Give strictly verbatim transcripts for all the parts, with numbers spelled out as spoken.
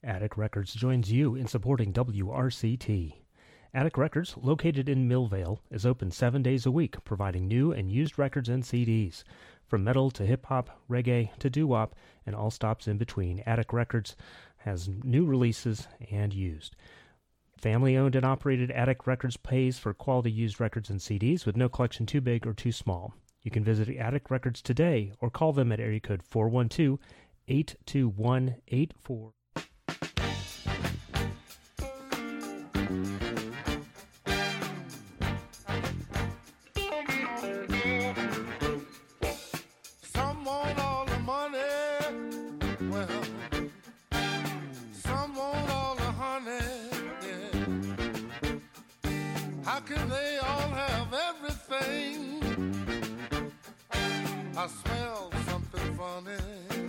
Attic Records joins you in supporting W R C T. Attic Records, located in Millvale, is open seven days a week, providing new and used records and C Ds. From metal to hip-hop, reggae to doo-wop, and all stops in between, Attic Records has new releases and used. Family-owned and operated Attic Records pays for quality used records and C Ds with no collection too big or too small. You can visit Attic Records today or call them at area code four one two, eight two one, eight four. How can they all have everything? I smell something funny.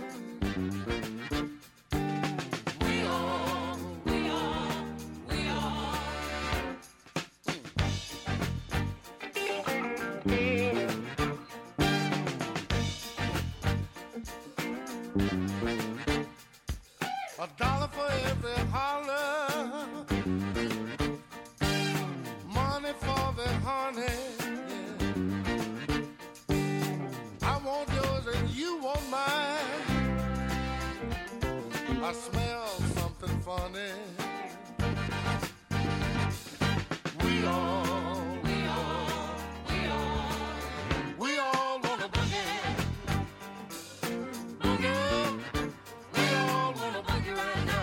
We all, we all, we all. A dollar for every holler. For the honey, yeah. I want yours and you want mine. I smell something funny. We all, we all, we all, we all wanna boogie, boogie. We all wanna boogie right now.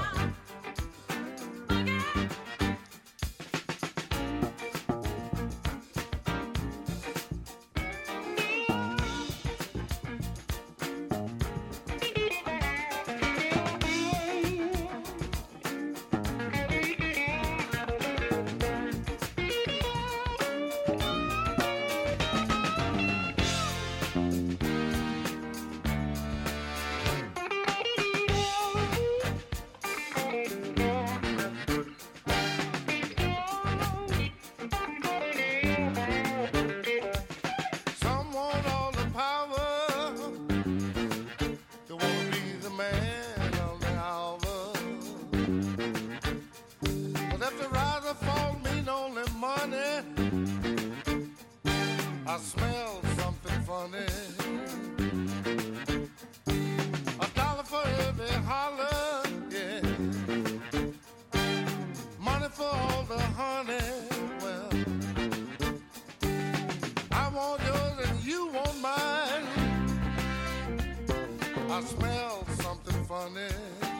I smell something funny. A dollar for every holler, yeah. Money for all the honey. Well, I want yours and you want mine. I smell something funny.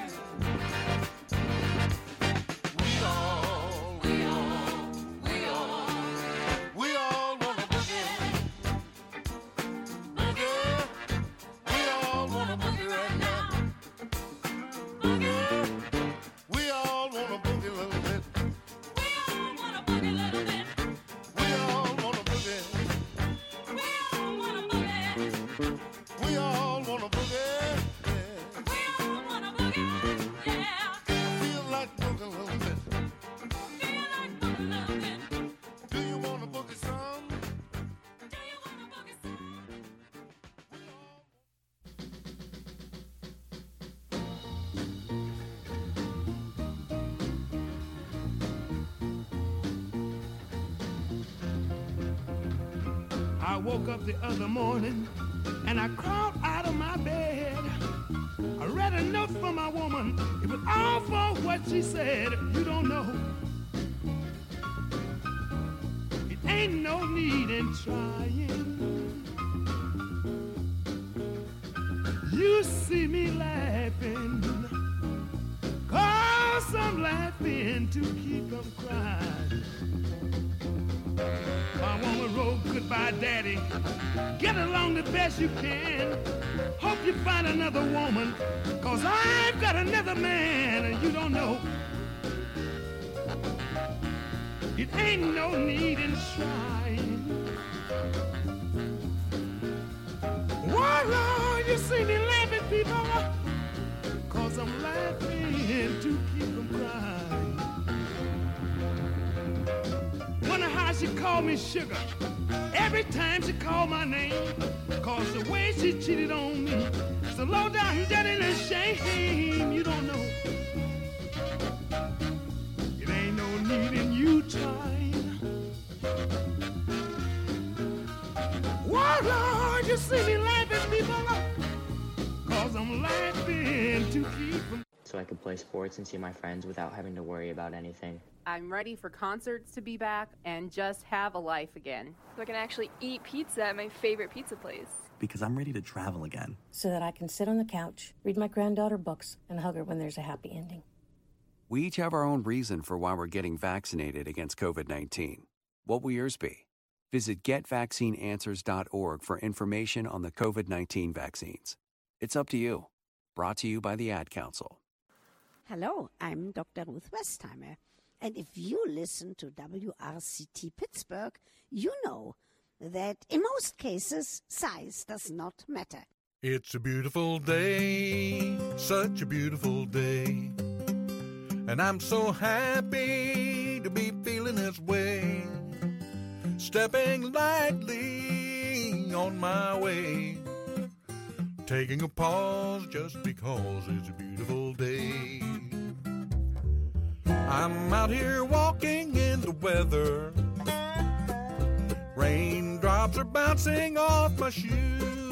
We all, we all, we all, we all wanna boogie. Boogie, we all wanna boogie right now. Boogie, we all wanna boogie a little bit. We all wanna boogie a little bit. We all wanna boogie. We all wanna boogie. We all wanna boogie. I woke up the other morning and I crawled out of my bed. I read a note from my woman. It was all for what she said. You don't know. It ain't no need in trying. You see me laughing, 'cause I'm laughing to keep from crying. My woman wrote, goodbye, daddy. Get along the best you can. Hope you find another woman, 'cause I've got another man, and you don't know. It ain't no need in trying. Why, Lord, you see me laughing, people, 'cause I'm laughing to keep from crying. Wonder how she called me sugar every time she called my name, 'cause the way she cheated on me, so low down, dirty and shame, you don't know. Oh, Lord, you see me laughing, people, cause I'm laughing to keep from... So I could play sports and see my friends without having to worry about anything. I'm ready for concerts to be back and just have a life again. So I can actually eat pizza at my favorite pizza place. Because I'm ready to travel again. So that I can sit on the couch, read my granddaughter books, and hug her when there's a happy ending. We each have our own reason for why we're getting vaccinated against covid nineteen. What will yours be? Visit get vaccine answers dot org for information on the covid nineteen vaccines. It's up to you. Brought to you by the Ad Council. Hello, I'm Doctor Ruth Westheimer. And if you listen to W R C T Pittsburgh, you know that in most cases, size does not matter. It's a beautiful day, such a beautiful day. And I'm so happy to be feeling this way. Stepping lightly on my way. Taking a pause just because it's a beautiful day. I'm out here walking in the weather. Raindrops are bouncing off my shoes.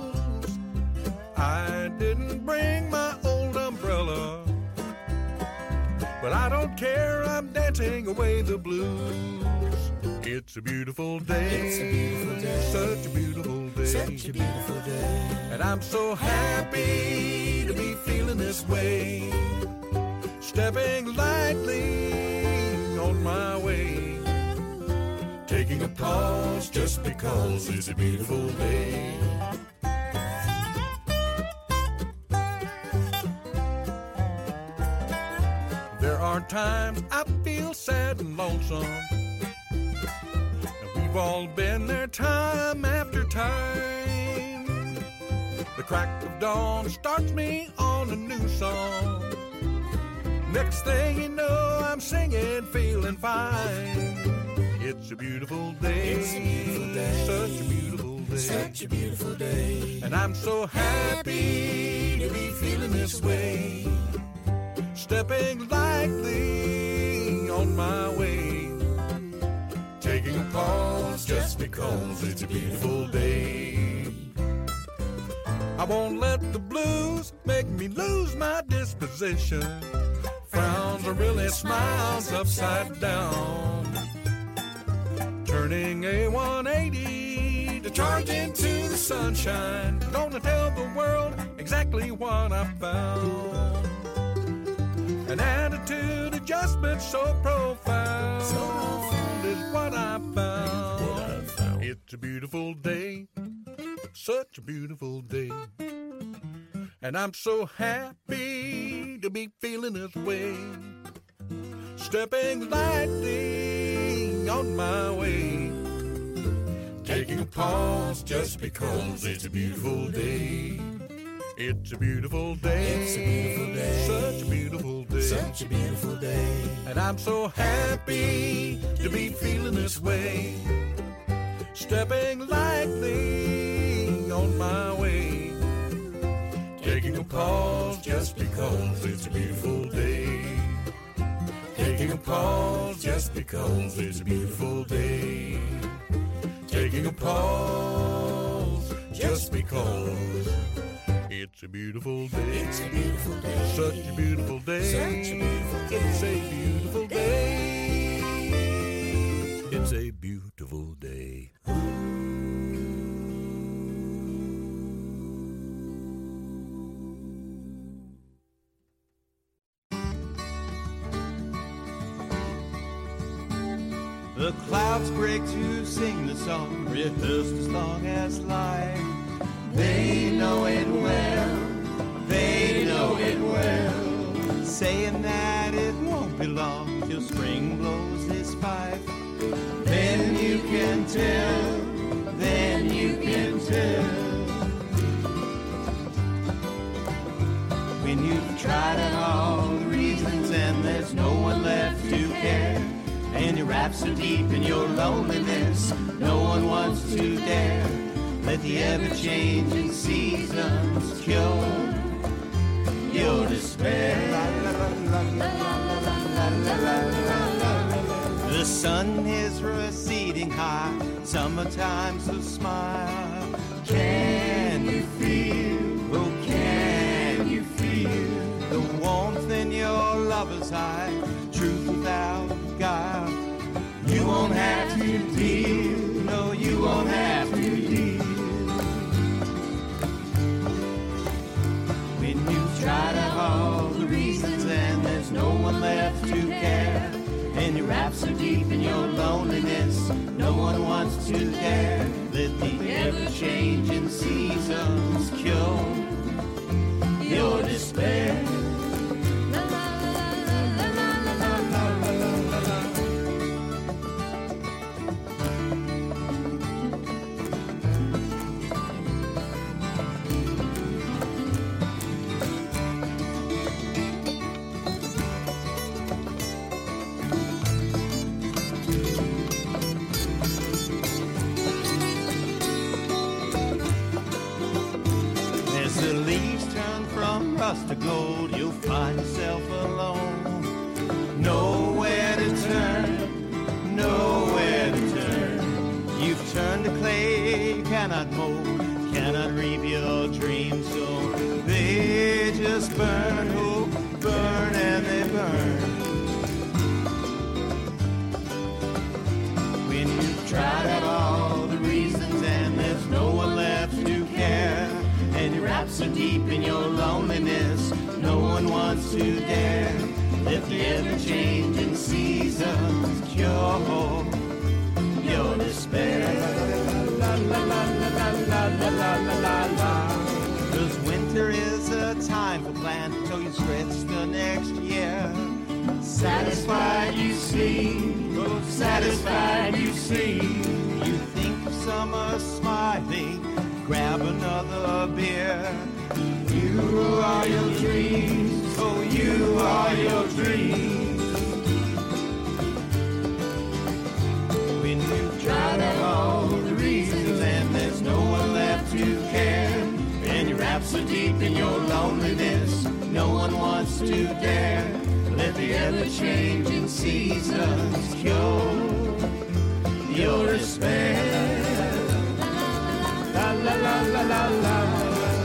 I didn't bring my old umbrella, but I don't care, I'm dancing away the blues. It's a beautiful day. It's a beautiful day. Such a beautiful day. Such a beautiful day. And I'm so happy to be feeling this way. Stepping lightly on my way. Taking a pause just because it's a beautiful day. There are times I feel sad and lonesome. We've all been there time after time. The crack of dawn starts me on a new song. Next thing you know, I'm singing, feeling fine. It's a beautiful day. It's a beautiful day. Such a beautiful day. Such a beautiful day. And I'm so happy to be feeling this way. Stepping lightly on my way. Taking a pause just because it's a beautiful day. I won't let the blues make me lose my disposition. Frowns are really smiles upside down. Turning a one eighty to charge into the sunshine. Gonna tell the world exactly what I found. An attitude adjustment so profound, so profound is what I found. What I found. It's a beautiful day, such a beautiful day. And I'm so happy to be feeling this way. Stepping lightly on my way. Taking a pause just because it's a beautiful day. It's a beautiful day. It's a beautiful day. Such a beautiful day. Such a beautiful day. And I'm so happy to be feeling this way. Stepping lightly on my way. Taking a pause just because it's a beautiful day. Taking a pause just because it's a beautiful day. Taking a pause just because it's a beautiful day. It's a beautiful day. Such a beautiful day. Such a beautiful day. It's a beautiful day. It's a beautiful day. The clouds break to sing the song, rehearsed as long as life. They know it well, they know it well, saying that it won't be long till spring blows his pipe. Then you can tell, then you can tell, when you've tried out all the reasons and there's no one left to care. And your raps so deep in your loneliness, no one wants to dare. Let the ever-changing seasons cure your despair. The sun is receding high, Summertime's a smile. Can you feel, oh can you feel the warmth in your lover's eye? Truth without guile. You won't have to deal, no you won't have to deal. When you've tried out all the reasons and there's no one left to care, and your wrapped so deep in your loneliness, no one wants to dare. Let the ever-changing seasons cure your despair. La la la la la la la la la la. To gold, you'll find yourself alone. Nowhere to turn, nowhere to turn. You've turned to clay, you cannot mold, cannot reap your dreams, so they just burn, oh, burn and they burn. When you've tried out all the reasons and there's no one left to care, and you're wrapped so deep in your loneliness, no one wants to dare. Let the ever-changing seasons cure your despair. La la la la la la la la la la. 'Cause winter is a time for planting till you stretch the next year. Satisfied you see, oh satisfied you see. You think of summer smiling, grab another beer. You are your dreams, oh you are your dreams. When you've tried out all the reasons and there's no one left to care, and you're wrapped so deep in your loneliness, no one wants to dare. Let the ever-changing seasons cure your despair. La la la la la la.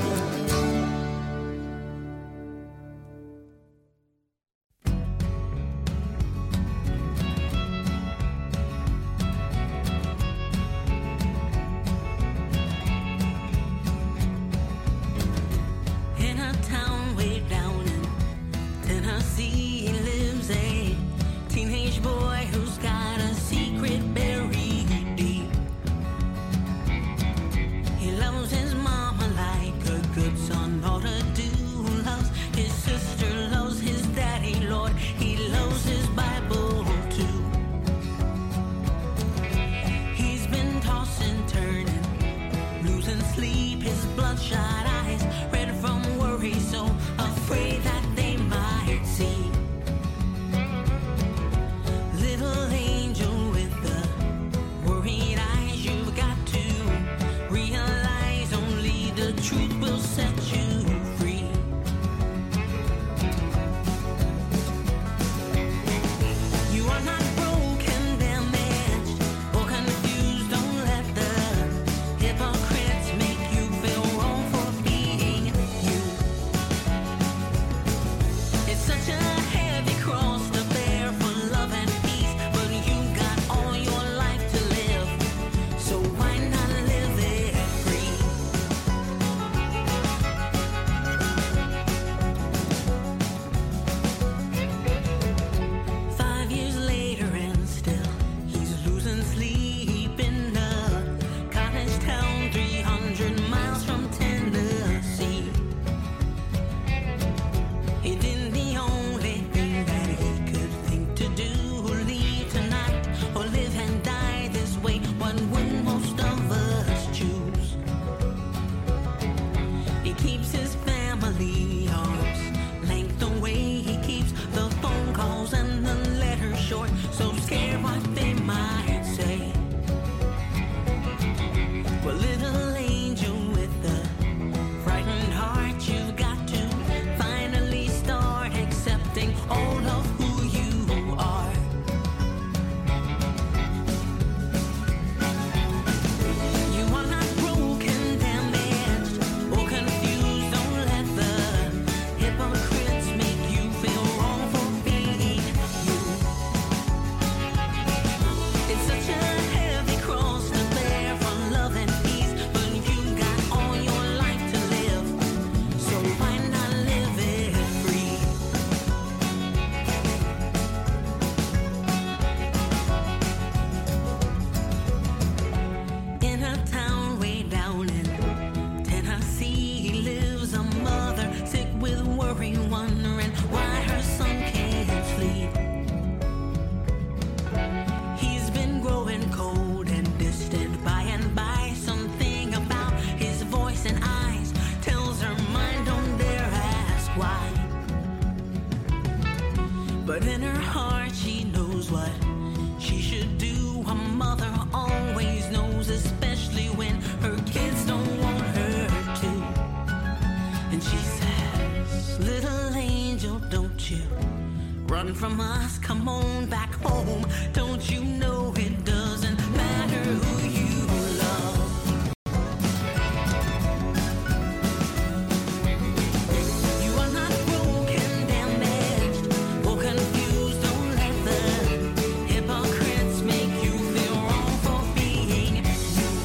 In a town way down in Tennessee lives a teenage boy who's got a secret buried deep. He loves his mama like a good son ought to do. Loves his sister, loves his daddy, Lord. He loves his Bible too. He's been tossing, turning, losing sleep, his bloodshot eyes red from worry, so afraid that they might see. Little angel with the worried eyes, you've got to realize only the truth will set you free. You are not broken, damaged, or confused. Don't let the hypocrites make you feel wrong for being you. It's such a heavy cross to bear for love and peace, but you got all your life to live, so why not live it free? But in her heart she knows what she should do. A mother always knows, especially when her kids don't want her to. And she says, little angel, don't you run from us, come on back home. Don't you know it doesn't matter who you love. You are not broken, damaged, or confused. Don't let the hypocrites make you feel wrong for being you.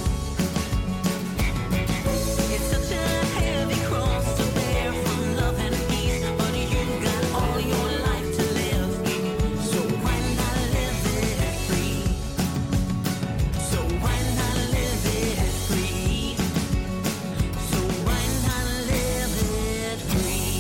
It's such a heavy cross to bear for love and peace, but you got all your life to live. So why not live it free? So why not live it free? So why not live it free?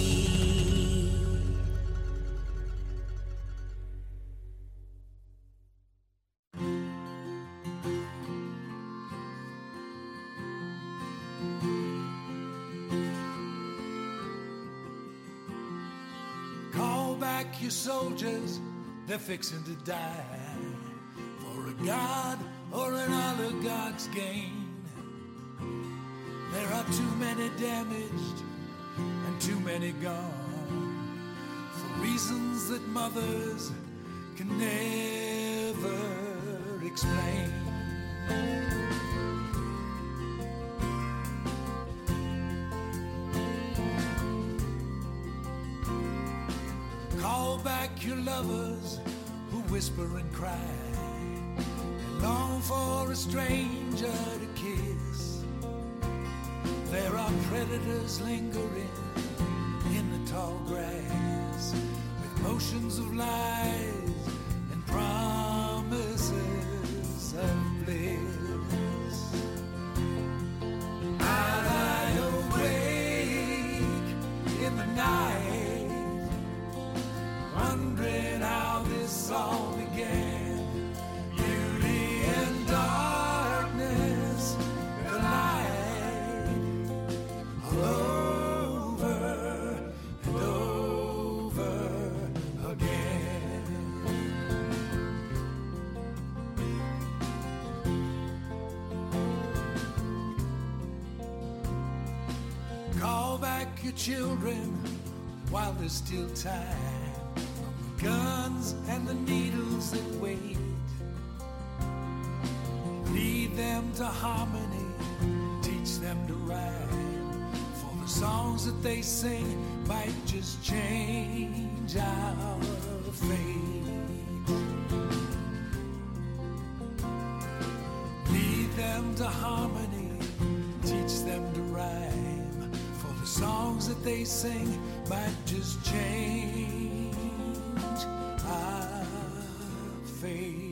Call back your soldiers, they're fixing to die for a god or an oligarch's gain. There are too many damaged and too many gone for reasons that mothers can never explain. Call back your lovers who whisper and cry and long for a stranger to kiss. There are predators lingering in the tall grass with motions of lies and promises of bliss. I lie awake in the night, wondering how this all began. Beauty and darkness collide all over and over again. Call back your children while there's still time, from the guns and the needles that wait. Lead them to harmony, teach them to rhyme, for the songs that they sing might just change our fate. Lead them to harmony, teach them to rhyme, for the songs that they sing might just change our fate.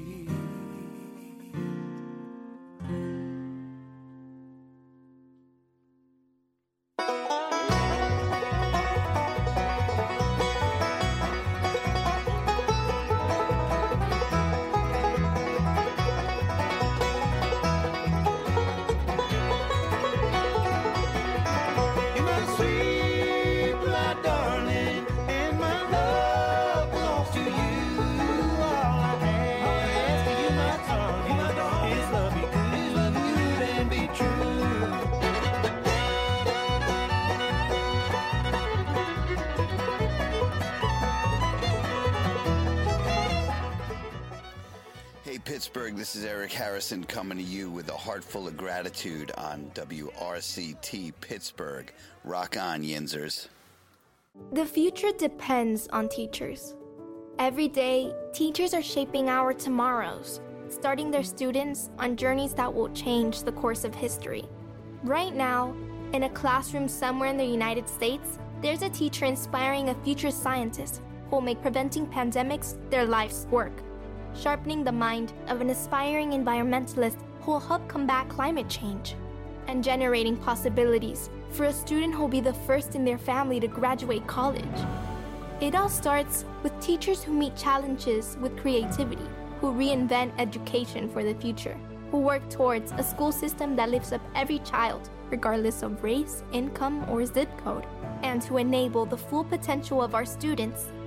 Pittsburgh, this is Eric Harrison coming to you with a heart full of gratitude on W R C T Pittsburgh. Rock on, Yinzers. The future depends on teachers. Every day, teachers are shaping our tomorrows, starting their students on journeys that will change the course of history. Right now, in a classroom somewhere in the United States, there's a teacher inspiring a future scientist who will make preventing pandemics their life's work, sharpening the mind of an aspiring environmentalist who will help combat climate change, and generating possibilities for a student who will be the first in their family to graduate college. It all starts with teachers who meet challenges with creativity, who reinvent education for the future, who work towards a school system that lifts up every child, regardless of race, income, or zip code, and to enable the full potential of our students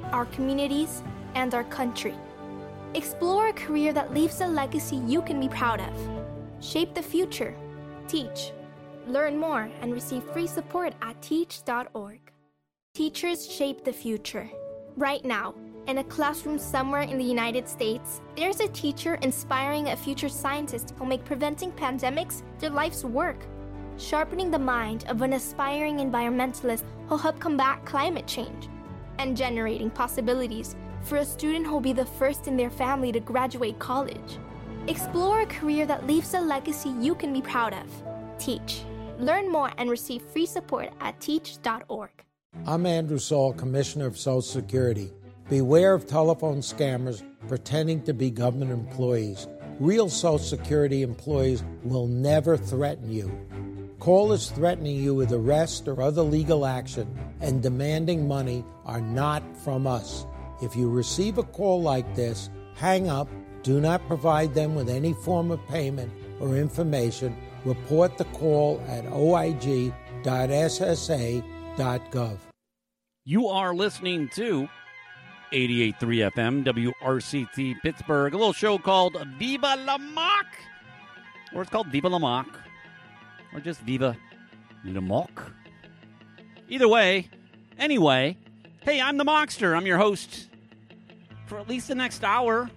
our communities, and our country. Explore a career that leaves a legacy you can be proud of. Shape the future. Teach. Learn more and receive free support at teach dot org. Teachers shape the future. Right now, in a classroom somewhere in the United States, there's a teacher inspiring a future scientist who'll make preventing pandemics their life's work. Sharpening the mind of an aspiring environmentalist who'll help combat climate change. And generating possibilities for a student who'll be the first in their family to graduate college. Explore a career that leaves a legacy you can be proud of. Teach. Learn more and receive free support at teach dot org. I'm Andrew Saul, Commissioner of Social Security. Beware of telephone scammers pretending to be government employees. Real Social Security employees will never threaten you. Callers threatening you with arrest or other legal action and demanding money are not from us. If you receive a call like this, hang up, do not provide them with any form of payment or information. Report the call at o i g dot s s a dot gov. You are listening to eighty-eight point three F M, W R C T Pittsburgh, a little show called Viva la Mock, or it's called Viva la Mock, or just Viva la Mock. Either way, anyway, hey, I'm the Mockster. I'm your host for at least the next hour.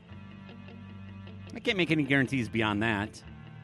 I can't make any guarantees beyond that.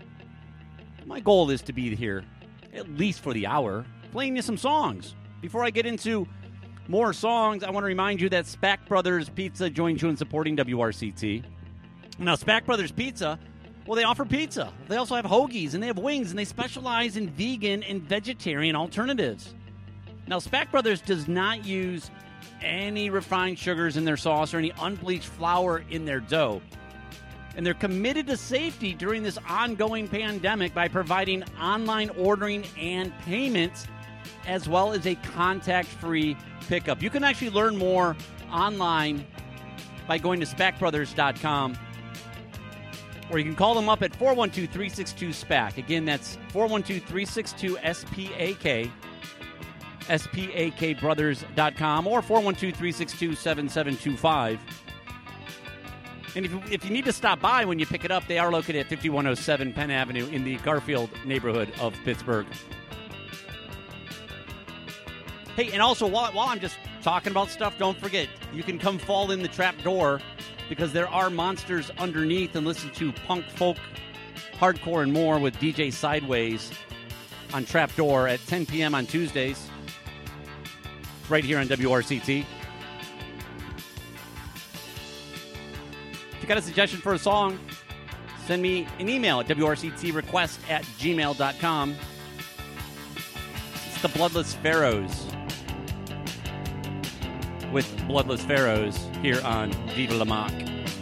My goal is to be here at least for the hour, playing you some songs. Before I get into more songs, I want to remind you that Spack Brothers Pizza joins you in supporting W R C T. Now, Spack Brothers Pizza, well, they offer pizza. They also have hoagies, and they have wings, and they specialize in vegan and vegetarian alternatives. Now, Spack Brothers does not use any refined sugars in their sauce or any unbleached flour in their dough. And they're committed to safety during this ongoing pandemic by providing online ordering and payments, as well as a contact-free pickup. You can actually learn more online by going to spack brothers dot com, or you can call them up at four one two, three six two, SPAC. Again, that's four one two, three six two, S P A K, S P A K brothers dot com, or four one two, three six two, seven seven two five. And if you, if you need to stop by when you pick it up, they are located at fifty-one oh seven Penn Avenue in the Garfield neighborhood of Pittsburgh. Hey, and also, while, while I'm just talking about stuff, don't forget, you can come fall in the trap door because there are monsters underneath, and listen to punk, folk, hardcore, and more with D J Sideways on Trapdoor at ten p.m. on Tuesdays, right here on W R C T. If you got a suggestion for a song, send me an email at W R C T request at gmail dot com. It's the Bloodless Pharaohs with Bloodless Pharaohs here on Viva la Mock.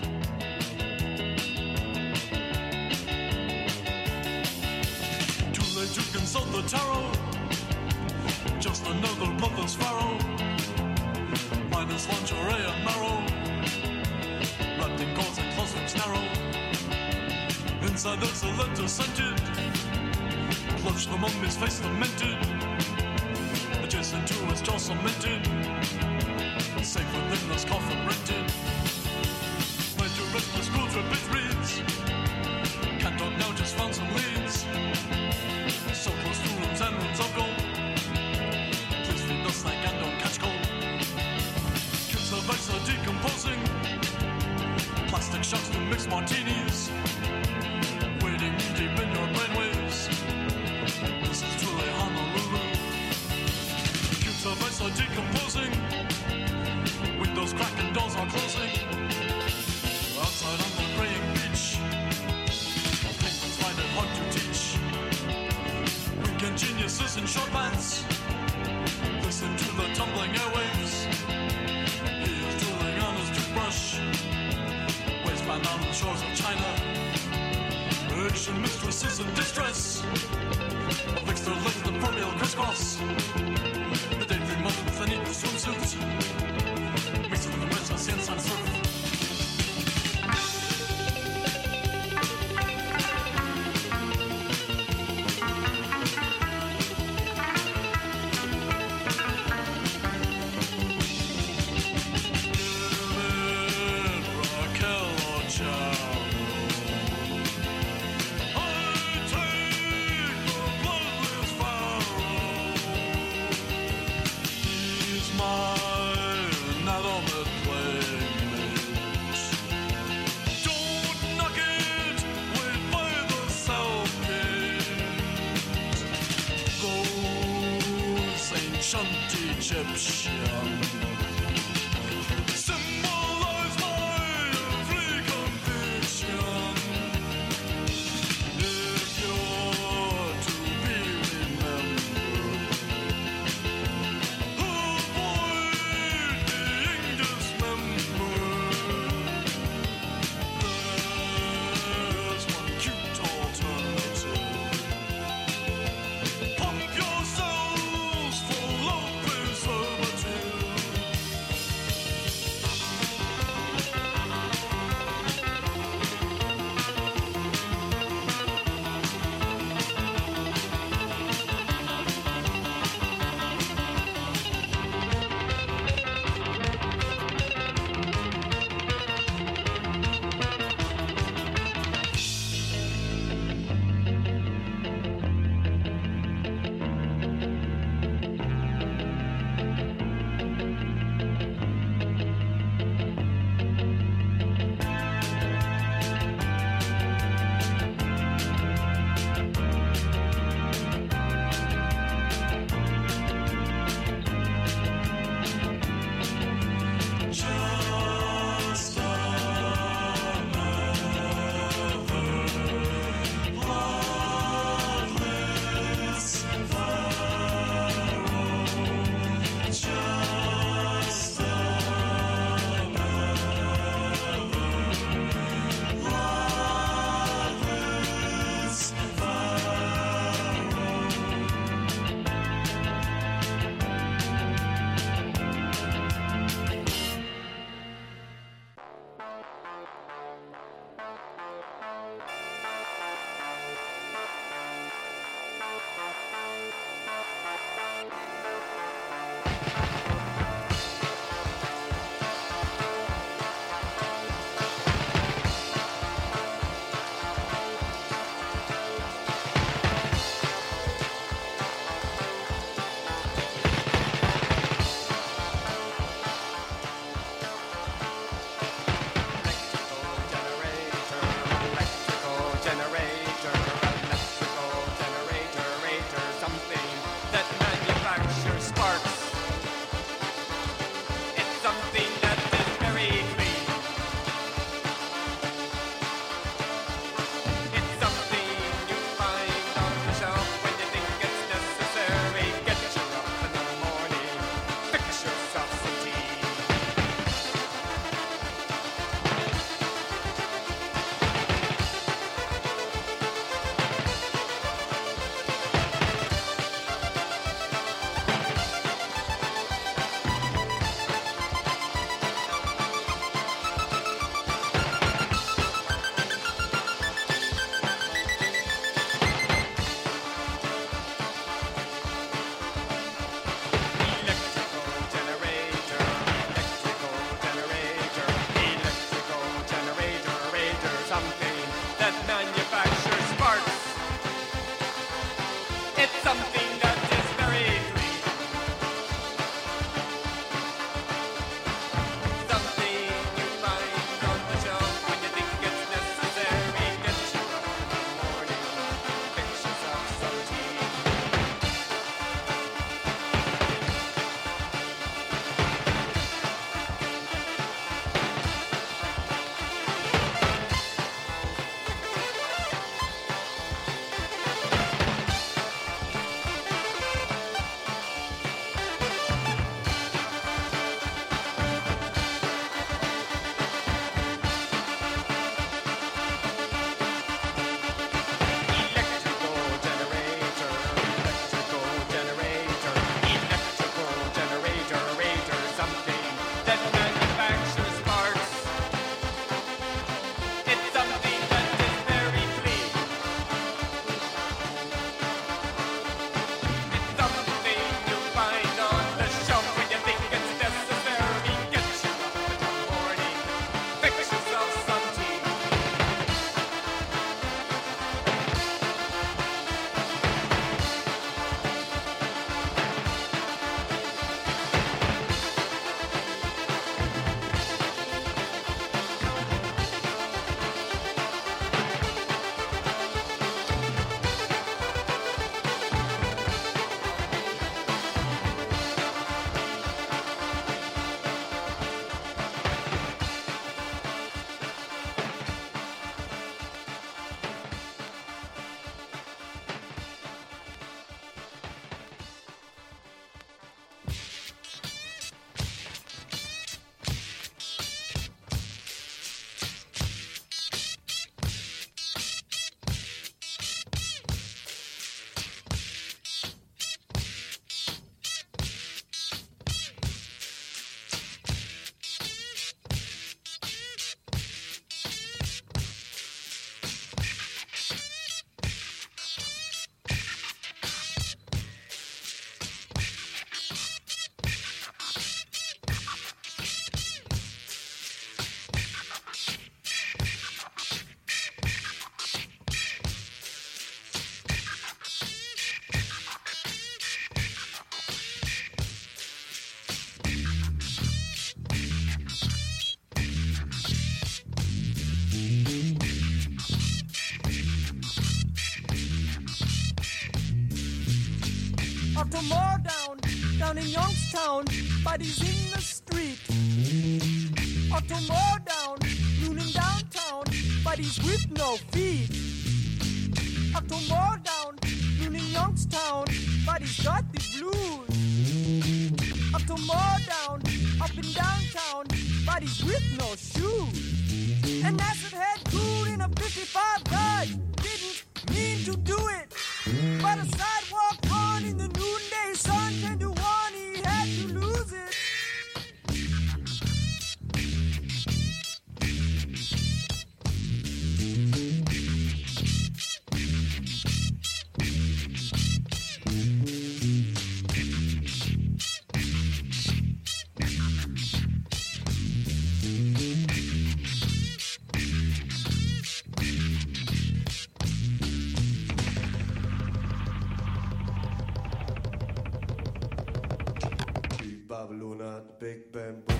Too late to consult the tarot. Just another bloodless pharaoh. Minus lingerie and marrow. Wrapped in gauze and closets narrow. Inside there's a letter scented. Clutched the mummy's face lamented. Adjacent to his jaw cemented. Safe within this coffin rented. Where to restless goods where bit reads. Can't talk now, just found some leads. So close to rooms and rooms of gold. Please feed us like and don't catch cold. Kids of ice are decomposing. Plastic sharks to mix martinis. Waiting deep in your brainwaves. This is truly Honolulu. Cubes of ice are decomposing. Windows crack and doors are closing. Outside on the graying beach. Penguins find it hard to teach. Weekend geniuses in short pants. Listen to the tumbling airwaves. He is drooling on his toothbrush. Waistband on the shores of China. Urgent mistresses in distress. Fix their legs the perennial crisscross. The daydream mother with a neat swimsuit. Mixing with the rest of sand sun surf. Egyptian. Symbolize my free conviction. If you're to be remembered, avoid being dismembered. There's one cute alternative. Pump yourselves full of preservative. Up to more down, down in Youngstown, bodies in the street. Up to more down, noon in downtown, bodies with no feet. Up to more down, noon in Youngstown, bodies got the blues. Up to more down, up in downtown, bodies with no shoes. And acid had cool in a fifty-five Dodge, didn't mean to do it. But a sidewalk run in the noonday sun, ten to one, he had to lose it. Babylon at the Big Bamboo.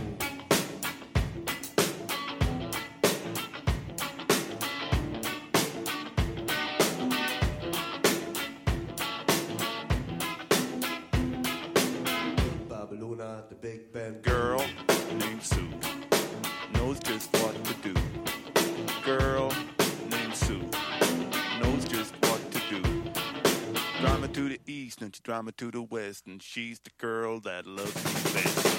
Babylon at the Big Bamboo. Girl named Sue knows just what to do. Girl named Sue knows just what to do. Drive me to the east and she drive me to the west, and she's the girl that loves me best.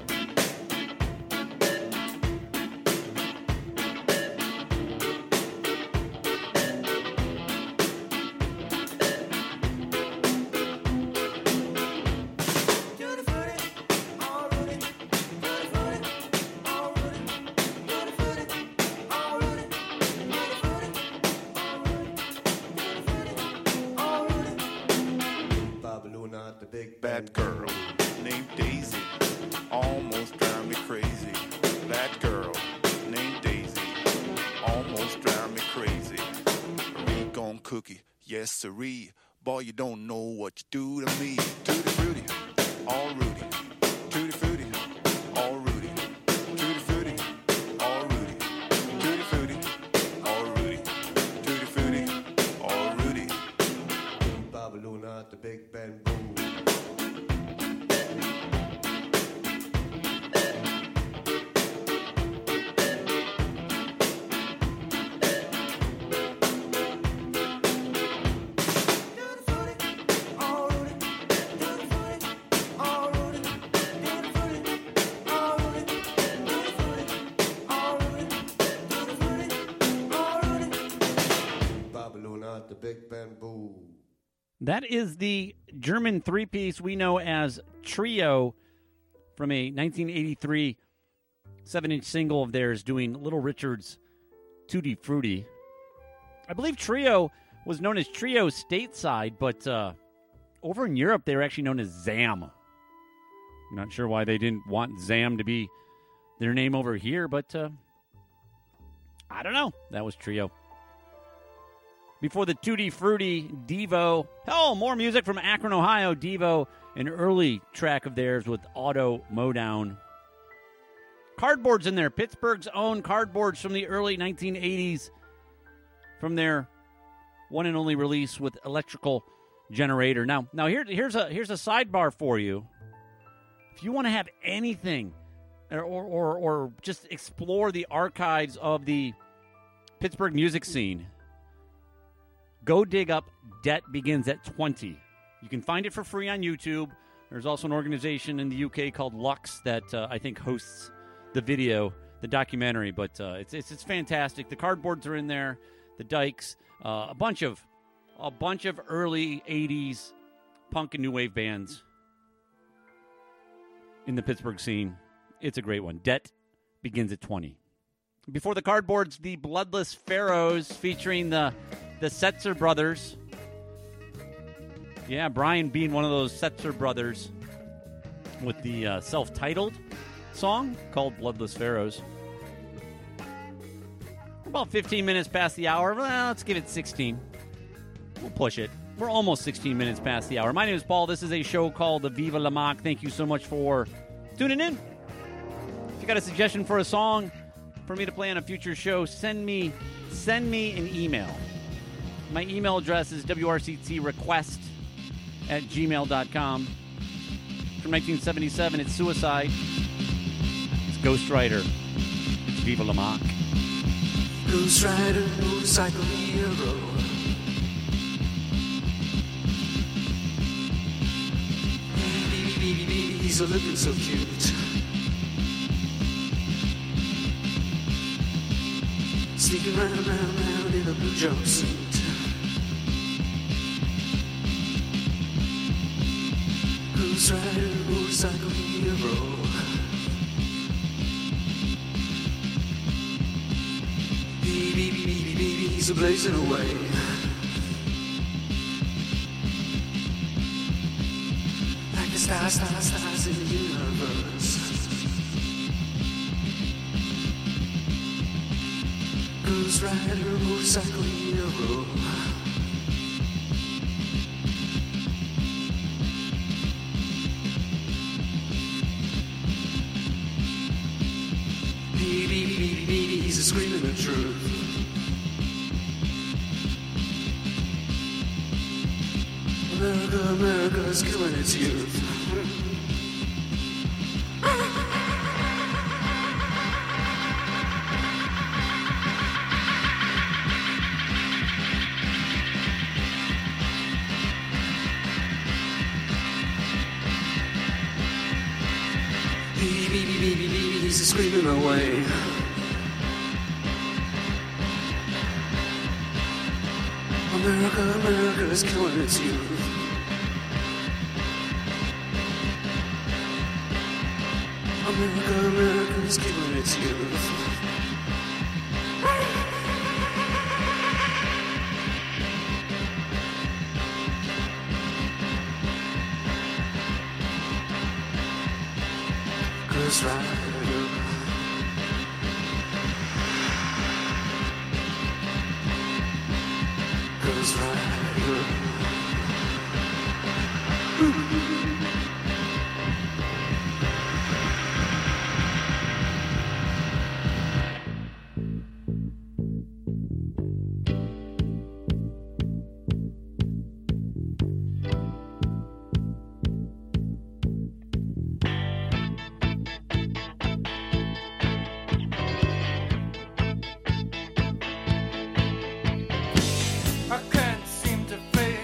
Bad girl named Daisy almost drive me crazy. Bad girl named Daisy almost drive me crazy. Reed gone cookie, yes siree. Boy, you don't know what you do to me. Tutti frutti, all Rudy. Tutti frutti, all Rudy. Tutti frutti, all Rudy. Tutti frutti, all Rudy. Tutti frutti, all Rudy. Babylon at the Big Bamboo. The Big Bamboo. That is the German three-piece we know as Trio from a nineteen eighty-three seven-inch single of theirs doing Little Richard's Tutti Frutti. I believe Trio was known as Trio stateside, but uh, over in Europe they were actually known as Zam. I'm not sure why they didn't want Zam to be their name over here, but uh, I don't know. That was Trio. Before the Tutti Frutti, Devo. Hell, more music from Akron, Ohio. Devo, an early track of theirs with Auto Modown. Cardboard's in there. Pittsburgh's own Cardboards from the early nineteen eighties. From their one and only release with Electrical Generator. Now, now here, here's a here's a sidebar for you. If you want to have anything or, or, or, or just explore the archives of the Pittsburgh music scene, go dig up Debt Begins at twenty. You can find it for free on YouTube. There's also an organization in the U K called Lux that uh, I think hosts the video, the documentary. But uh, it's, it's it's fantastic. The Cardboards are in there, the Dykes, uh, a bunch of a bunch of early eighties punk and new wave bands in the Pittsburgh scene. It's a great one. Debt Begins at twenty. Before the Cardboards, the Bloodless Pharaohs featuring the the Setzer brothers. Yeah, Brian being one of those Setzer brothers with the uh, self-titled song called Bloodless Pharaohs. We're about fifteen minutes past the hour. Well, let's give it sixteen. We'll push it. We're almost sixteen minutes past the hour. My name is Paul. This is a show called the Viva La Mock. Thank you so much for tuning in. If you got a suggestion for a song for me to play on a future show, send me send me an email. My email address is W R C T request at gmail dot com. From nineteen seventy-seven, it's Suicide. It's Ghost Rider. It's Viva La Mock. Ghost Rider, motorcycle hero. Baby, baby, baby, he's a looking so cute. Sneaking round, round, round in a blue jumpsuit. Ghost Rider, motorcycle hero. Baby, baby, baby, baby, he's a blazing away. Like the stars, stars, stars in the universe. Ghost Rider, motorcycle hero. Baby, baby, baby, baby, he's a screaming the truth. America, America's killing its youth. Baby, baby, baby, baby, he's screaming away. America, America is killing its youth. America, America is killing its youth. Ghost Rider. Ghost Rider. I can't seem to face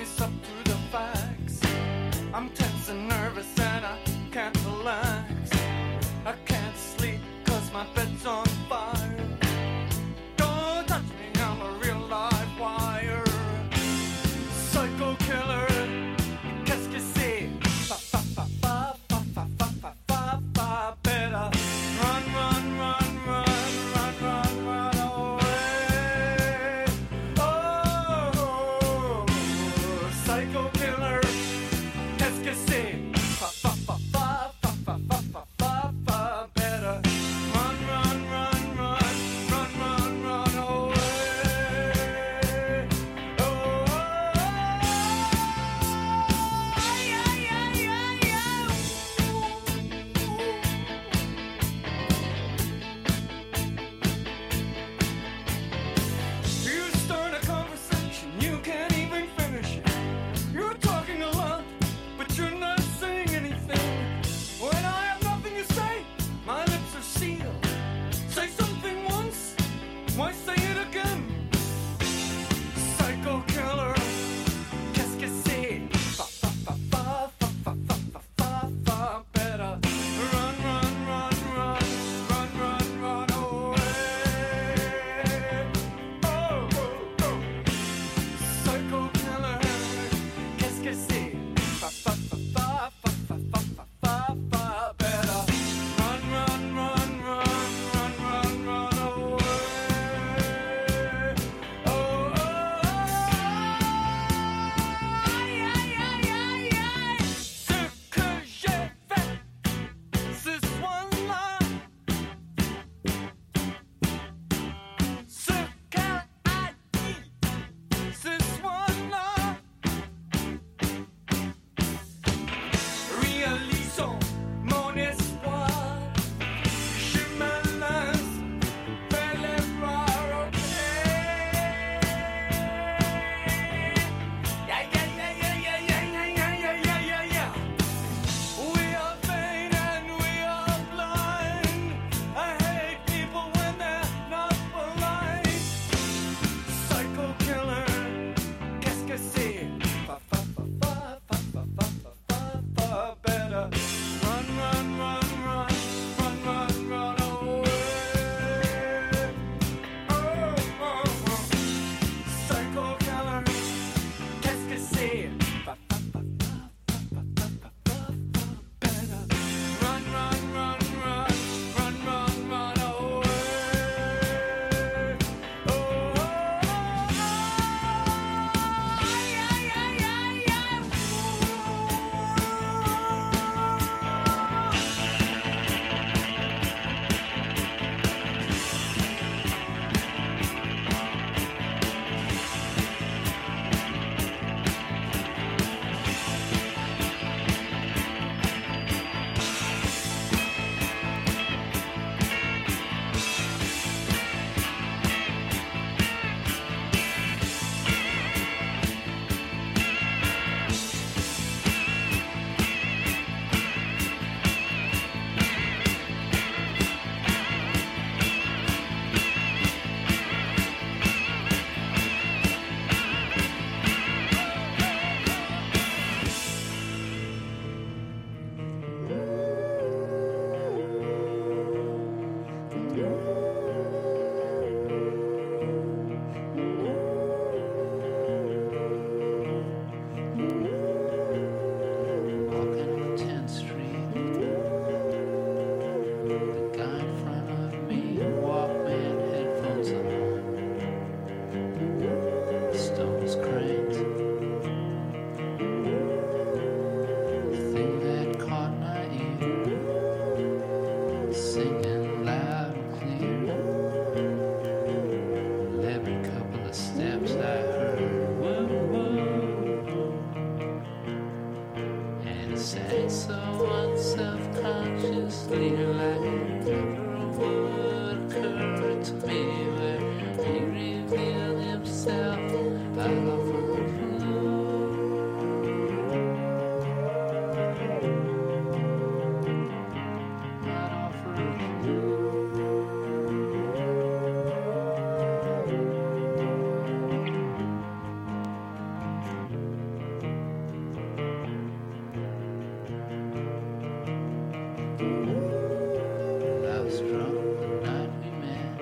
Lost from the night we met.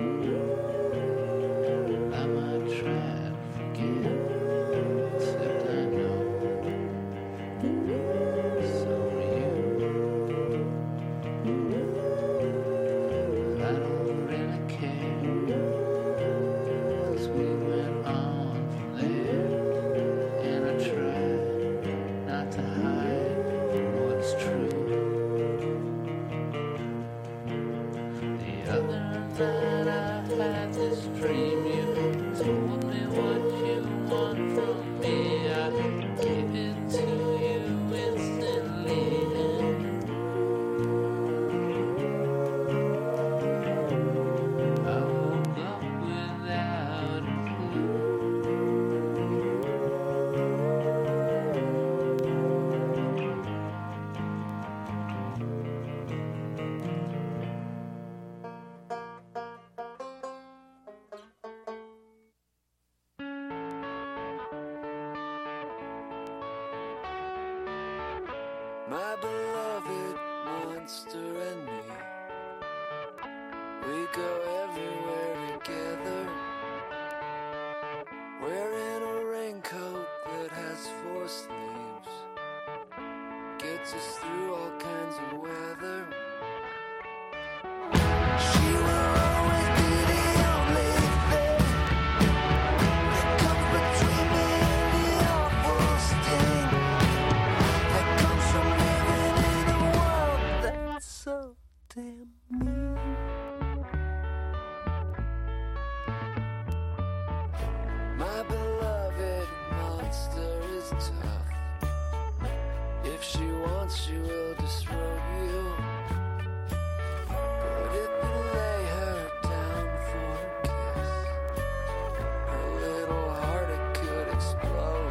I might try to forget, except I know so do you. I don't really care, 'cause we went on from there, and I tried not to hide what's true. The other night I had this dream. You told me what you want from me. I gave it to you instantly. I woke up without a clue. My beloved monster and me, we go everywhere together, wearing a raincoat that has four sleeves, gets us through all kinds of weather. She will always be the only thing that comes between me and the awful sting that comes from living in a world that's so damn mean. My beloved monster is tough. If she wants, she will disrobe you. But if you lay her down for a kiss, her little heart it could explode.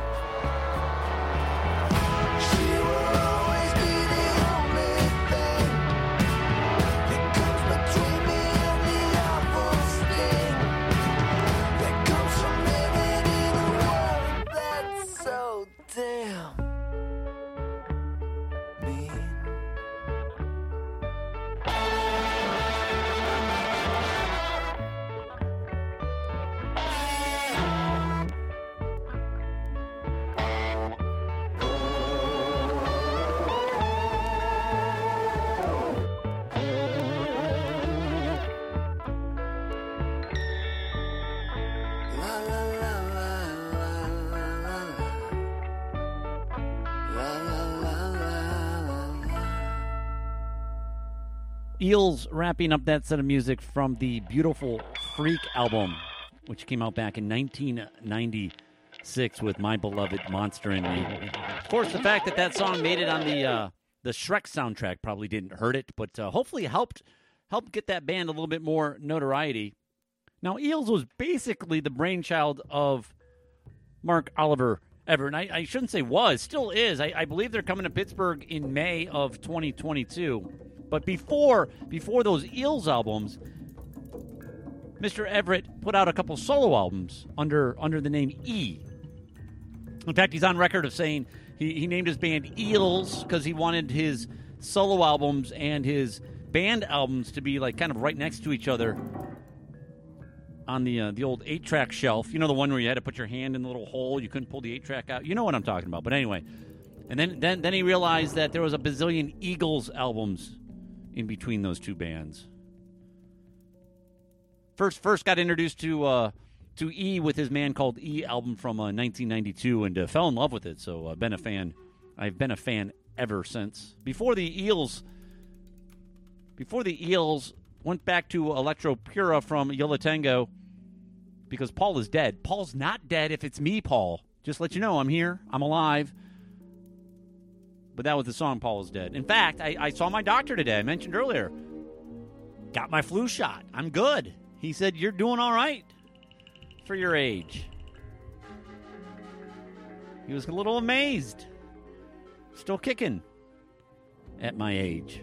She will always be the only thing that comes between me and the awful sting that comes from living in a world that's so damn mean. La la la la la la la la la la la la. Eels wrapping up that set of music from the Beautiful Freak album, which came out back in nineteen ninety-six with My Beloved Monster and Me. Of course, the fact that that song made it on the uh, the Shrek soundtrack probably didn't hurt it, but uh, hopefully helped helped get that band a little bit more notoriety. Now, Eels was basically the brainchild of Mark Oliver Everett. And I, I shouldn't say was, still is. I, I believe they're coming to Pittsburgh in May of twenty twenty-two. But before before those Eels albums, Mister Everett put out a couple solo albums under under the name E. In fact, he's on record of saying he, he named his band Eels because he wanted his solo albums and his band albums to be like kind of right next to each other on the uh, the old eight-track shelf. You know, the one where you had to put your hand in the little hole, you couldn't pull the eight-track out. You know what I'm talking about. But anyway, and then then then he realized that there was a bazillion Eagles albums in between those two bands. First first got introduced to uh, to E with his Man Called E album from uh, nineteen ninety-two and uh, fell in love with it. So I've uh, been a fan. I've been a fan ever since. Before the Eels, before the Eels. Went back to Electro Pura from Yo La Tengo because Paul is dead. Paul's not dead if it's me, Paul. Just let you know, I'm here. I'm alive. But that was the song, Paul is dead. In fact, I, I saw my doctor today. I mentioned earlier. Got my flu shot. I'm good. He said, you're doing all right for your age. He was a little amazed. Still kicking at my age.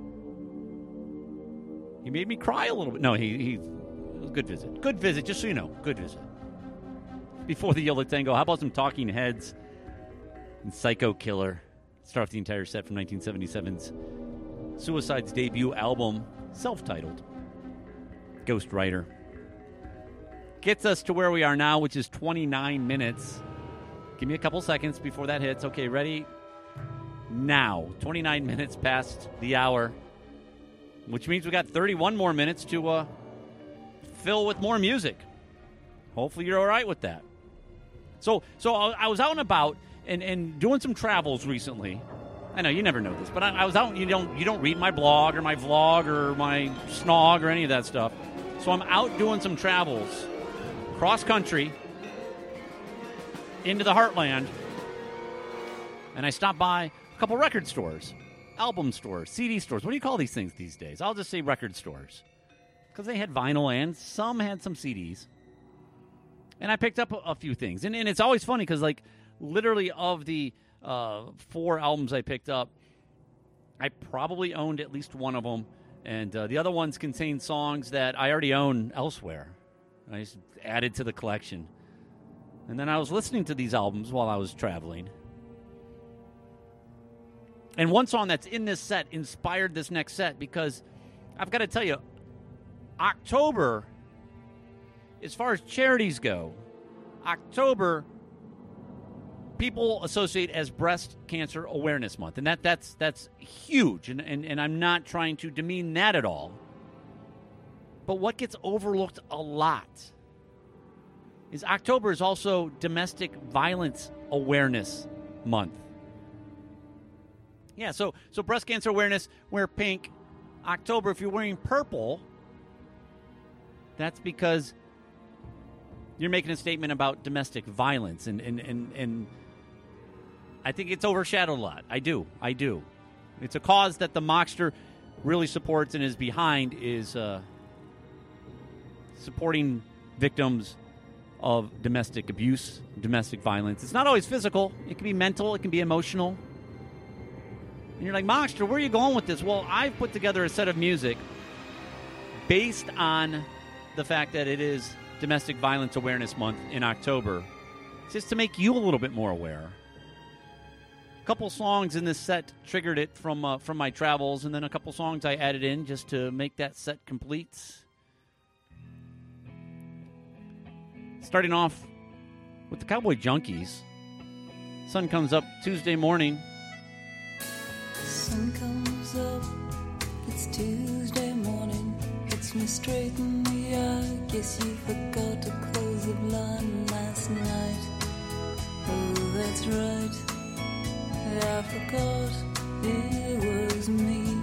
He made me cry a little bit. No, he, he it was a good visit. Good visit, just so you know. Good visit. Before the Yo La Tengo, how about some Talking Heads and Psycho Killer? Start off the entire set from nineteen seventy-seven's Suicide's debut album, self-titled, Ghostwriter. Gets us to where we are now, which is twenty-nine minutes. Give me a couple seconds before that hits. Okay, ready? Now. twenty-nine minutes past the hour, which means we got thirty-one more minutes to uh, fill with more music. Hopefully you're all right with that. So so I was out and about and, and doing some travels recently. I know you never know this, but I, I was out. You don't you don't read my blog or my vlog or my snog or any of that stuff. So I'm out doing some travels, cross country, into the heartland, and I stopped by a couple record stores, album stores, C D stores. What do you call these things these days? I'll just say record stores, because they had vinyl and some had some C Ds. And I picked up a, a few things. And, and it's always funny because, like, literally of the uh, four albums I picked up, I probably owned at least one of them. And uh, the other ones contain songs that I already own elsewhere. I just added to the collection. And then I was listening to these albums while I was traveling. And one song that's in this set inspired this next set because I've got to tell you, October, as far as charities go, October people associate as Breast Cancer Awareness Month. And that that's that's huge. And, and, and I'm not trying to demean that at all. But what gets overlooked a lot is October is also Domestic Violence Awareness Month. Yeah, so so breast cancer awareness, wear pink. October, if you're wearing purple, that's because you're making a statement about domestic violence. And, and, and, and I think it's overshadowed a lot. I do. I do. It's a cause that the Mockster really supports and is behind, is uh, supporting victims of domestic abuse, domestic violence. It's not always physical. It can be mental. It can be emotional. And you're like, Mockster, where are you going with this? Well, I've put together a set of music based on the fact that it is Domestic Violence Awareness Month in October, just to make you a little bit more aware. A couple songs in this set triggered it from uh, from my travels, and then a couple songs I added in just to make that set complete. Starting off with the Cowboy Junkies. Sun comes up Tuesday morning. Sun comes up, it's Tuesday morning. Hits me straight in the eye. Guess you forgot to close the blind last night. Oh, that's right, I forgot it was me.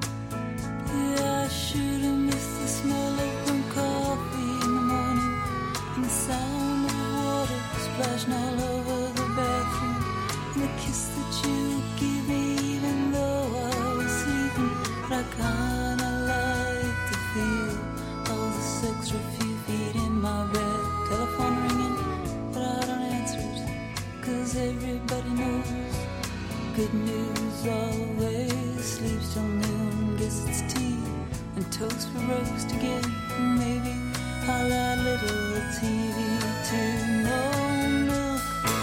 Yeah, I should have missed the smell of warm coffee in the morning, and the sound of water splashing all over the bathroom, and the kiss that you give me even though I was sleeping. But I kinda like to feel all this extra few feet in my bed. Telephone ringing, but I don't answer it, 'cause everybody knows good news always sleeps till noon. Guess it's tea and toast for roast again. Maybe I'll add a little T V too. No milk,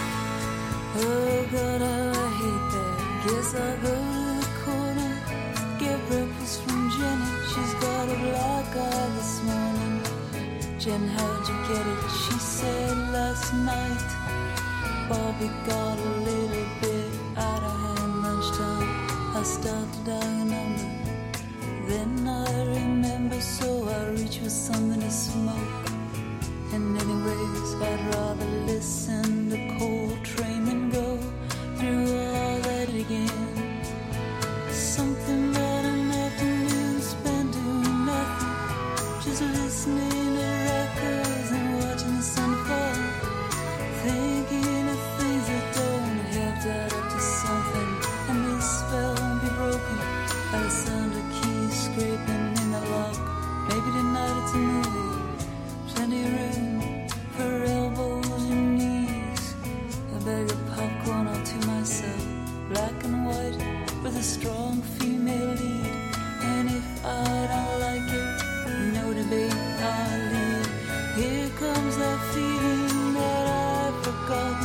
oh God, I hate that. Guess I'll go to the corner to get breakfast from Jenny. She's got a black eye this morning. Jen, how'd you get it? She said last night Bobby got a little bit out of hand lunchtime. I started dialing a number, then I remember, so I reached for something to smoke. And anyways, I'd rather listen to Coltrane than go through all that again. Something about an afternoon spent doing nothing, just listening to records and watching the sun fall, thinking of things that don't have to add up to something. And this spell won't be broken by the sound of keys scraping in the lock. Maybe tonight it's a movie, plenty of room for elbows and knees. A bag of popcorn all to myself, black and white with a strong female lead. And if I don't like it, no debate, I'll leave. Here comes that feeling that I've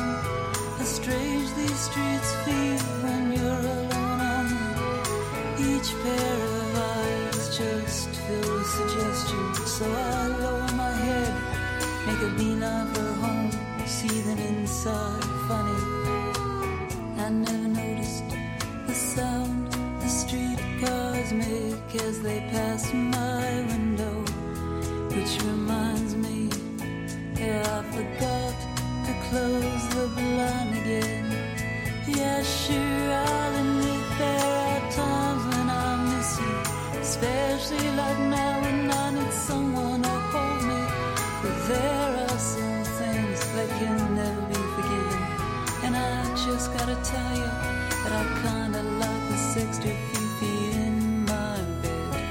forgotten, how strange these streets feel when you're alone on them. Each pair of eyes just filled with suggestion. So I lower my head, make a beeline for home, seething inside. Funny, I never noticed the sound the streetcars make as they pass my window. Which reminds me, yeah, I forgot to close the blind again. Yeah, sure, I'll admit there are times when I miss you, especially like now when I need someone to hold me. But there are some things that can never be forgiven, and I just gotta tell you that I kinda like the sixty feet in my bed.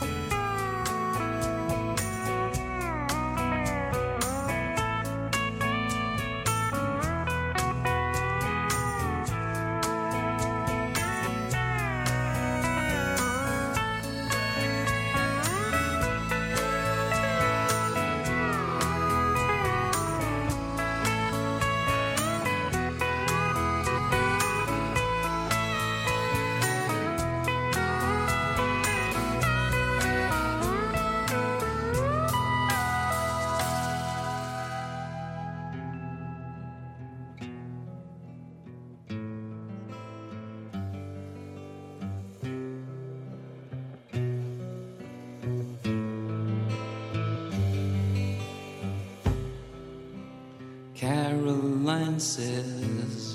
Caroline says,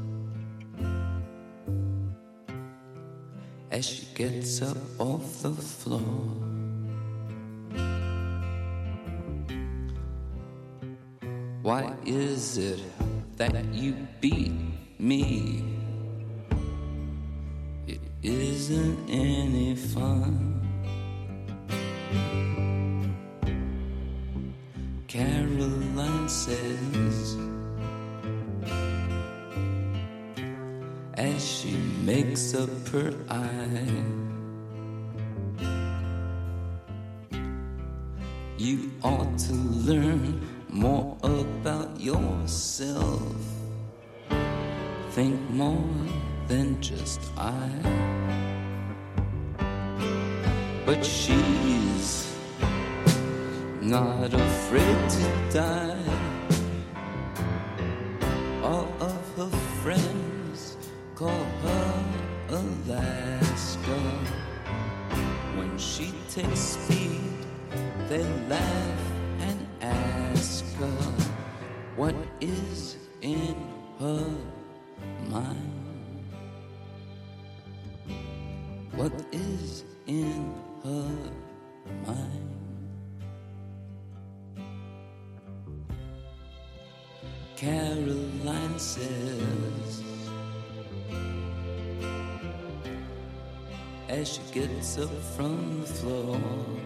as she gets up off the floor, why is it that you beat me? It isn't any fun. Caroline says, as she makes up her eye, you ought to learn more about yourself. Think more than just I. But she's not afraid to die. All of her friends call her Alaska. When she takes speed, they laugh and ask her what is in her mind. What is in her mind? Caroline says, as she gets up from the floor,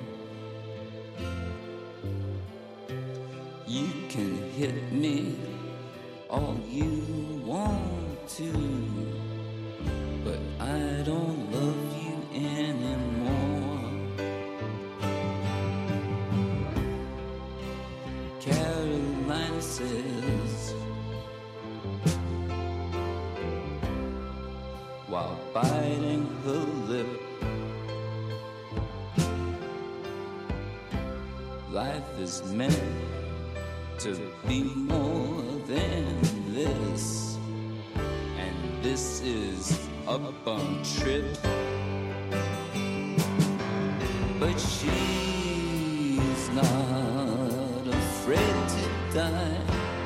you can hit me all you want to, but I don't love you anymore. Caroline says, while biting her lip, life is meant to be more than this, and this is a bum trip. But she's not afraid to die.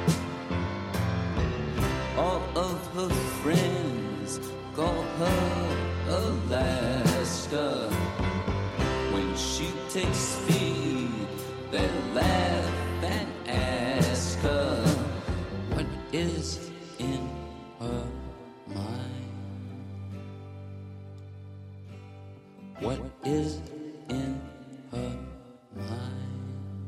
All of her friends call her Alaska. When she takes speed, they laugh and ask her what is in her mind. What is in her mind?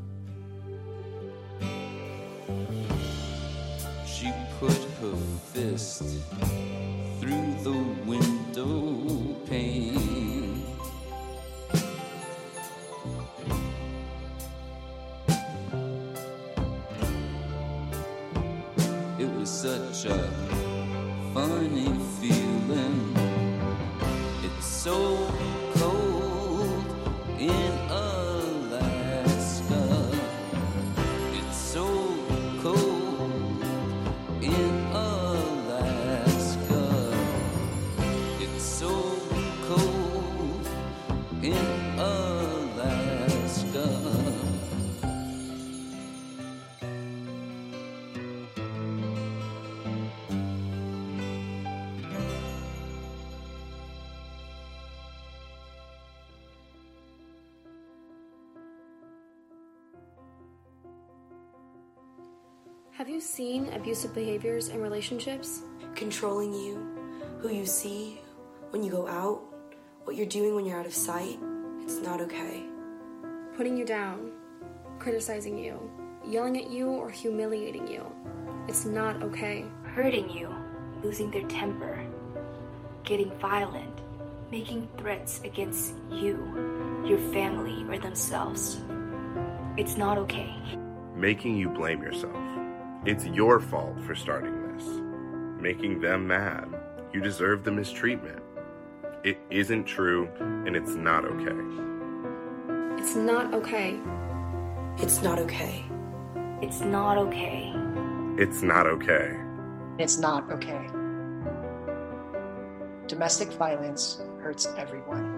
She put her fist through the window pane. It was such a funny feeling. It's so in Alaska. Have you seen abusive behaviors in relationships? Controlling you, who you see when you go out, what you're doing when you're out of sight, it's not okay. Putting you down, criticizing you, yelling at you, or humiliating you. It's not okay. Hurting you, losing their temper, getting violent, making threats against you, your family, or themselves. It's not okay. Making you blame yourself. It's your fault for starting this. Making them mad. You deserve the mistreatment. It isn't true, and it's not okay. It's not okay. It's not okay. It's not okay. It's not okay. It's not okay. Domestic violence hurts everyone.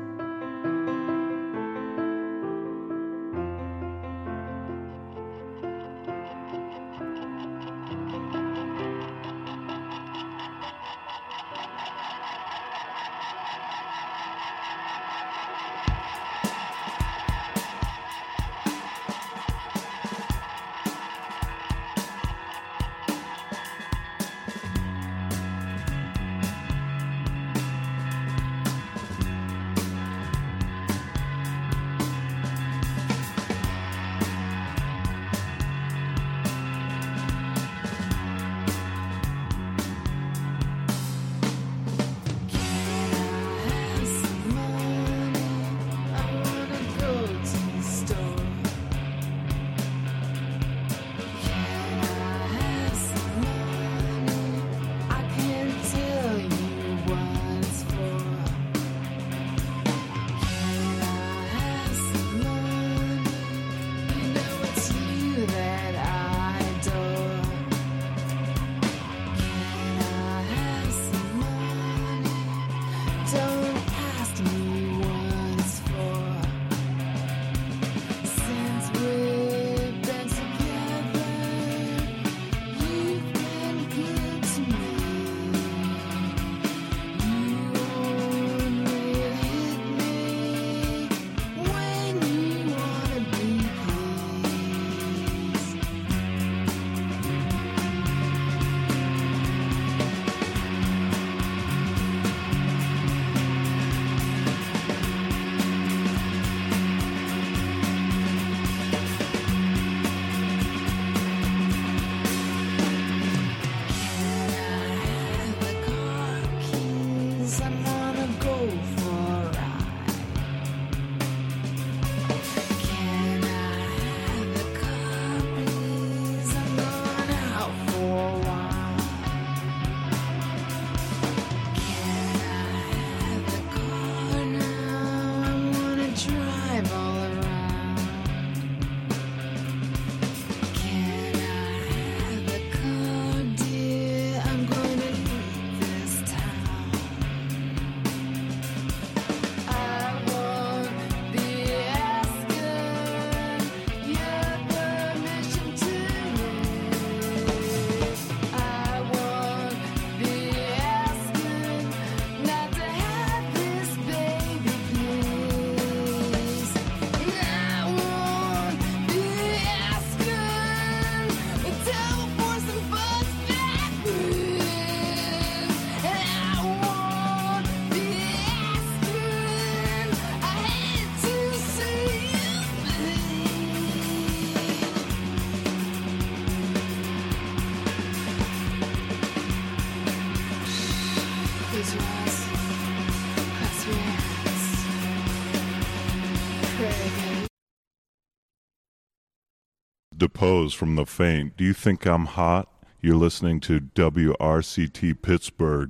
Depose from the faint. Do you think I'm hot? You're listening to W R C T Pittsburgh.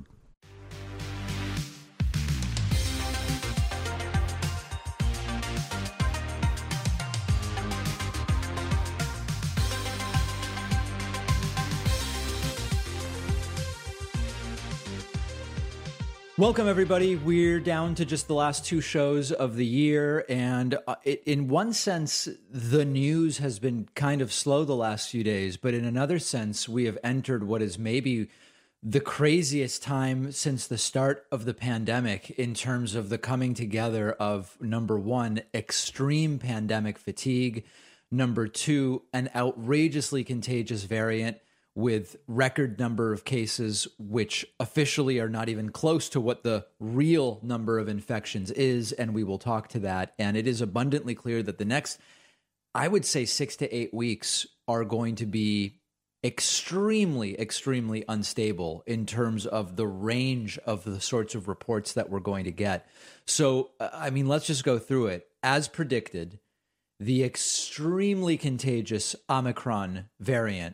Welcome, everybody. We're down to just the last two shows of the year. And uh, it, in one sense, the news has been kind of slow the last few days. But in another sense, we have entered what is maybe the craziest time since the start of the pandemic in terms of the coming together of, number one, extreme pandemic fatigue. Number two, an outrageously contagious variant with record number of cases, which officially are not even close to what the real number of infections is. And we will talk to that. And it is abundantly clear that the next, I would say six to eight weeks are going to be extremely, extremely unstable in terms of the range of the sorts of reports that we're going to get. So, I mean, let's just go through it. As predicted, the extremely contagious Omicron variant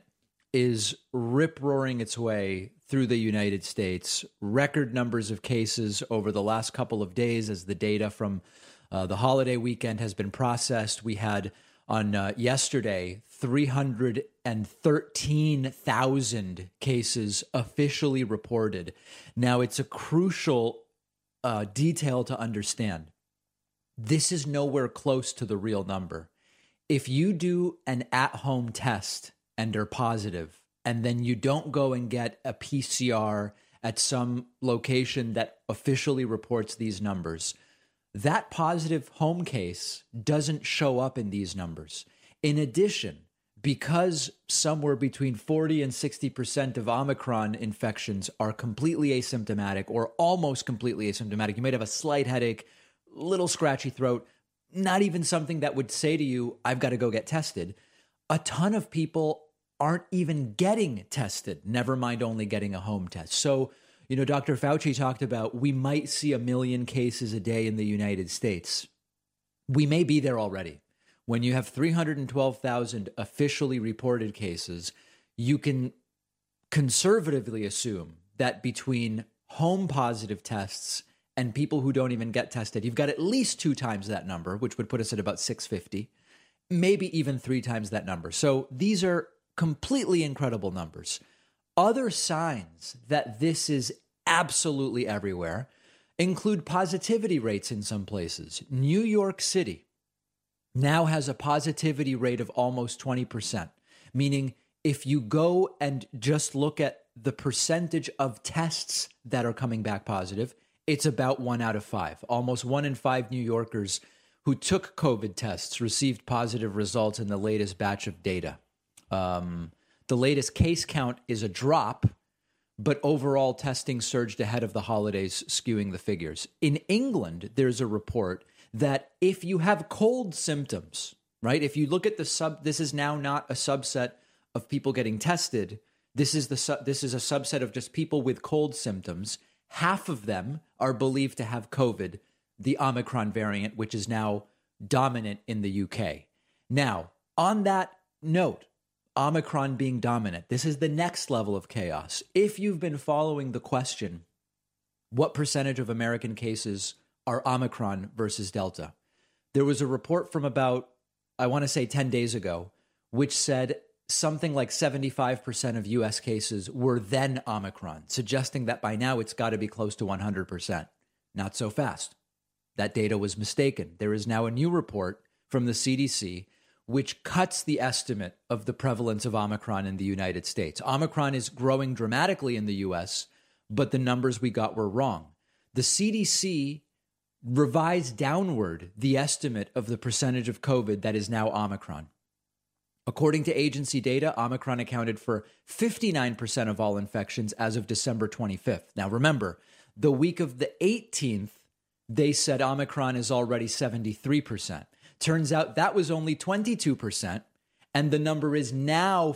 is rip-roaring its way through the United States. Record numbers of cases over the last couple of days as the data from uh, the holiday weekend has been processed. We had on uh, yesterday three hundred thirteen thousand cases officially reported. Now, it's a crucial uh, detail to understand. This is nowhere close to the real number. If you do an at-home test and are positive, and then you don't go and get a P C R at some location that officially reports these numbers, that positive home case doesn't show up in these numbers. In addition, because somewhere between forty and sixty percent of Omicron infections are completely asymptomatic or almost completely asymptomatic, you might have a slight headache, little scratchy throat, not even something that would say to you, I've got to go get tested. A ton of people aren't even getting tested, never mind only getting a home test. So, you know, Doctor Fauci talked about we might see a million cases a day in the United States. We may be there already. When you have three hundred twelve thousand officially reported cases, you can conservatively assume that between home positive tests and people who don't even get tested, you've got at least two times that number, which would put us at about six hundred fifty, maybe even three times that number. So these are completely incredible numbers. Other signs that this is absolutely everywhere include positivity rates in some places. New York City now has a positivity rate of almost twenty percent, meaning if you go and just look at the percentage of tests that are coming back positive, it's about one out of five. Almost one in five New Yorkers who took COVID tests received positive results in the latest batch of data. Um, the latest case count is a drop, but overall testing surged ahead of the holidays, skewing the figures. In England, there's a report that if you have cold symptoms, right? If you look at the sub, this is now not a subset of people getting tested. This is the su- this is a subset of just people with cold symptoms. Half of them are believed to have COVID, the Omicron variant, which is now dominant in the U K. Now, on that note, Omicron being dominant, this is the next level of chaos. If you've been following the question, what percentage of American cases are Omicron versus Delta? There was a report from about, I want to say ten days ago, which said something like seventy-five percent of U S cases were then Omicron, suggesting that by now it's got to be close to one hundred percent. Not so fast. That data was mistaken. There is now a new report from the C D C which cuts the estimate of the prevalence of Omicron in the United States. Omicron is growing dramatically in the U S, but the numbers we got were wrong. The C D C revised downward the estimate of the percentage of COVID that is now Omicron. According to agency data, Omicron accounted for fifty-nine percent of all infections as of December twenty-fifth. Now remember, the week of the eighteenth, they said Omicron is already seventy-three percent. Turns out that was only twenty-two percent, and the number is now